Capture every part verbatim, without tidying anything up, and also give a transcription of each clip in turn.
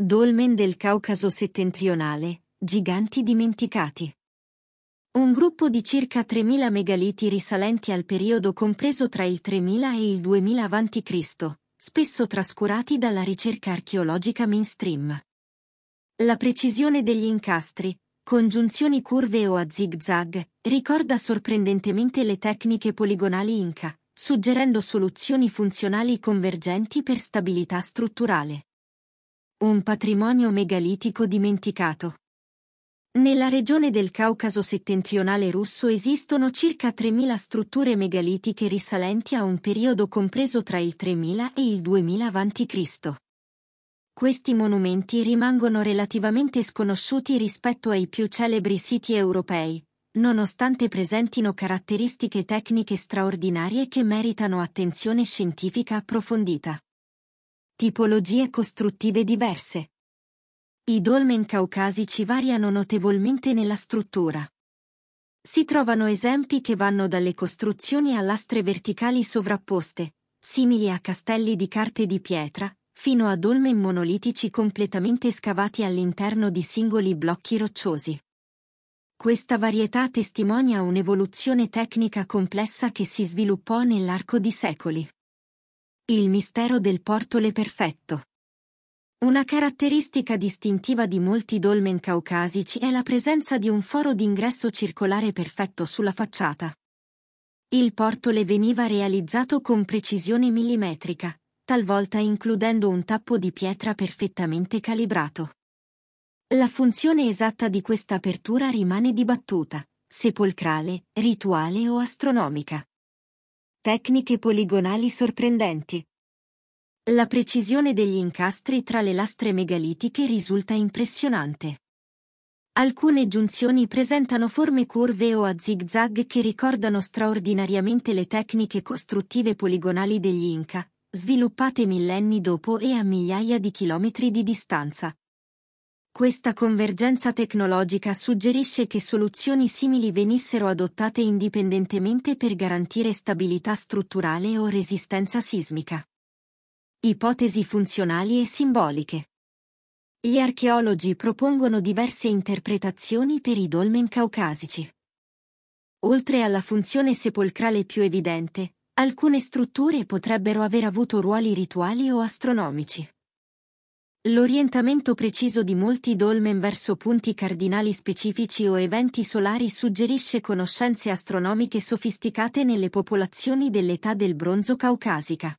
Dolmen del Caucaso settentrionale, giganti dimenticati. Un gruppo di circa tremila megaliti risalenti al periodo compreso tra il tremila e il duemila avanti Cristo, spesso trascurati dalla ricerca archeologica mainstream. La precisione degli incastri, congiunzioni curve o a zig-zag, ricorda sorprendentemente le tecniche poligonali Inca, suggerendo soluzioni funzionali convergenti per stabilità strutturale. Un patrimonio megalitico dimenticato. Nella regione del Caucaso settentrionale russo esistono circa tremila strutture megalitiche risalenti a un periodo compreso tra il tremila e il duemila avanti Cristo. Questi monumenti rimangono relativamente sconosciuti rispetto ai più celebri siti europei, nonostante presentino caratteristiche tecniche straordinarie che meritano attenzione scientifica approfondita. Tipologie costruttive diverse. I dolmen caucasici variano notevolmente nella struttura. Si trovano esempi che vanno dalle costruzioni a lastre verticali sovrapposte, simili a castelli di carte di pietra, fino a dolmen monolitici completamente scavati all'interno di singoli blocchi rocciosi. Questa varietà testimonia un'evoluzione tecnica complessa che si sviluppò nell'arco di secoli. Il mistero del portole perfetto. Una caratteristica distintiva di molti dolmen caucasici è la presenza di un foro d'ingresso circolare perfetto sulla facciata. Il portole veniva realizzato con precisione millimetrica, talvolta includendo un tappo di pietra perfettamente calibrato. La funzione esatta di questa apertura rimane dibattuta, sepolcrale, rituale o astronomica. Tecniche poligonali sorprendenti. La precisione degli incastri tra le lastre megalitiche risulta impressionante. Alcune giunzioni presentano forme curve o a zig-zag che ricordano straordinariamente le tecniche costruttive poligonali degli Inca, sviluppate millenni dopo e a migliaia di chilometri di distanza. Questa convergenza tecnologica suggerisce che soluzioni simili venissero adottate indipendentemente per garantire stabilità strutturale o resistenza sismica. Ipotesi funzionali e simboliche. Gli archeologi propongono diverse interpretazioni per i dolmen caucasici. Oltre alla funzione sepolcrale più evidente, alcune strutture potrebbero aver avuto ruoli rituali o astronomici. L'orientamento preciso di molti dolmen verso punti cardinali specifici o eventi solari suggerisce conoscenze astronomiche sofisticate nelle popolazioni dell'età del bronzo caucasica.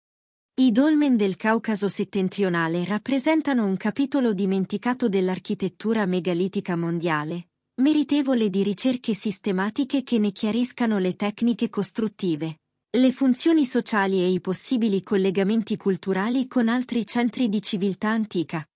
I dolmen del Caucaso settentrionale rappresentano un capitolo dimenticato dell'architettura megalitica mondiale, meritevole di ricerche sistematiche che ne chiariscano le tecniche costruttive, le funzioni sociali e i possibili collegamenti culturali con altri centri di civiltà antica.